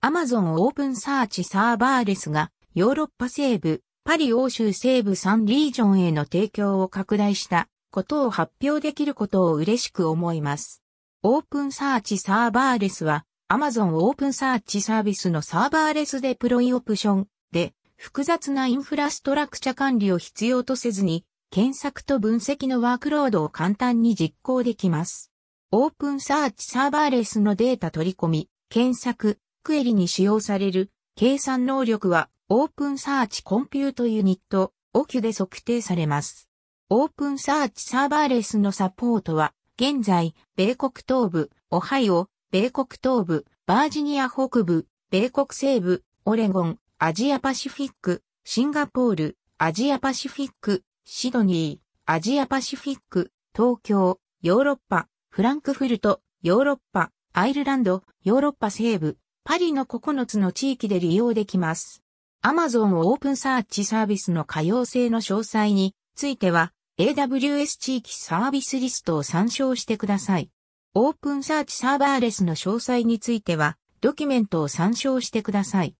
Amazon オープンサーチサーバーレスがヨーロッパ西部、パリ欧州西部3リージョンへの提供を拡大したことを発表できることを嬉しく思います。オープンサーチサーバーレスは Amazon オープンサーチサービスのサーバーレスデプロイオプションで複雑なインフラストラクチャ管理を必要とせずに検索と分析のワークロードを簡単に実行できます。オープンサーチサーバーレスのデータ取り込み、検索、クエリに使用される計算能力はオープンサーチコンピュートユニット、OQ で測定されます。オープンサーチサーバーレスのサポートは現在、米国東部、オハイオ、米国東部、バージニア北部、米国西部、オレゴン、アジアパシフィック、シンガポール、アジアパシフィック、シドニー、アジアパシフィック、東京、ヨーロッパ、フランクフルト、ヨーロッパ、アイルランド、ヨーロッパ西部、パリの9つの地域で利用できます。Amazon オープンサーチサービスの可用性の詳細については、AWS 地域サービスリストを参照してください。オープンサーチサーバーレスの詳細については、ドキュメントを参照してください。